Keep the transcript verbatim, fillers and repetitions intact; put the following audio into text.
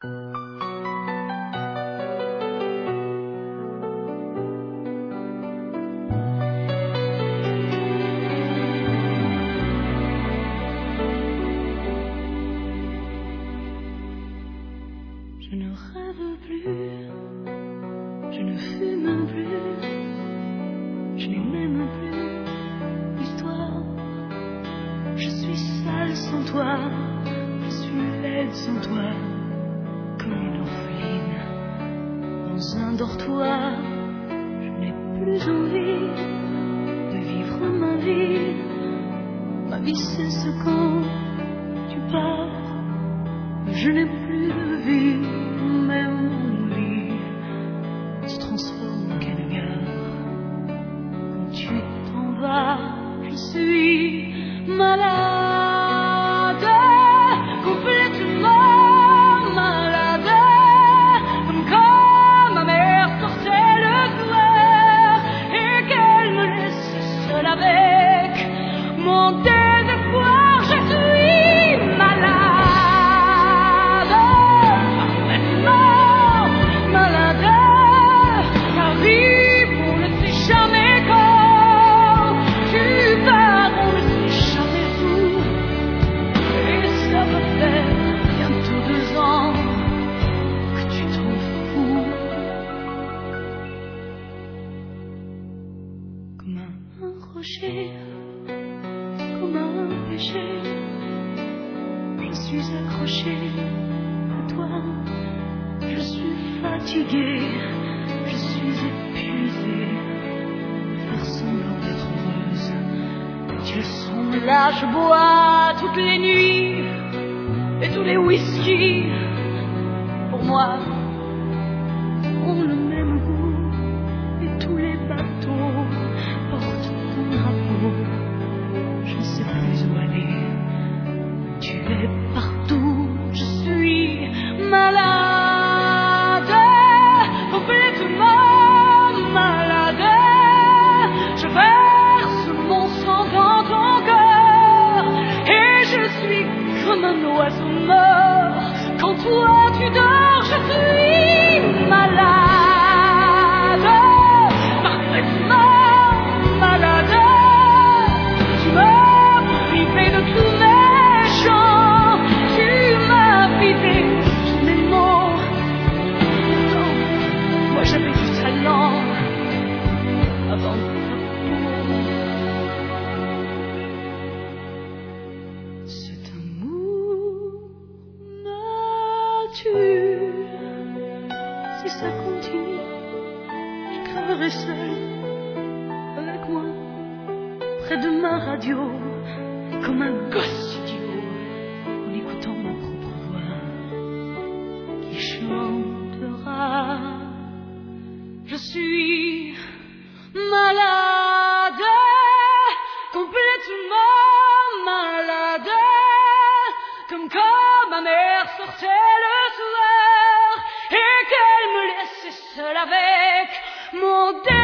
Je ne rêve plus, je ne fume plus, je n'ai même plus l'histoire. Je suis sale sans toi, je suis laide sans toi, comme une orpheline dans un dortoir. Je n'ai plus envie de vivre ma vie, ma vie cesse quand tu pars. Je n'ai plus de vie, même mon lit se transforme en quai de gare. Quand tu t'en vas, je suis malade, complètement malade, comme quand ma mère sortait le soir et qu'elle me laisse seule avec mon désespoir. Je suis malade. Comme un rocher, comme un péché, je suis accroché à toi. Je suis fatigué, je suis épuisé de faire semblant d'être heureuse. Quand ils sont là, je bois toutes les nuits et tous les whisky pour moi ont le même goût et tous les bateaux portent ton drapeau. Je ne sais plus où aller, tu es partout. Je suis malade, complètement malade. Je verse mon sang dans ton cœur et je suis comme un oiseau mort. Quand toi tu dors, je suis malade. J'avais du talent avant ta peau. Cet amour me tue. Si ça continue, je crèverai seule avec moi près de ma radio, comme un gosse idiot, en écoutant ma propre voix qui chantera. Je suis malade, complètement malade, comme quand ma mère sortait le soir et qu'elle me laissait seule avec mon dé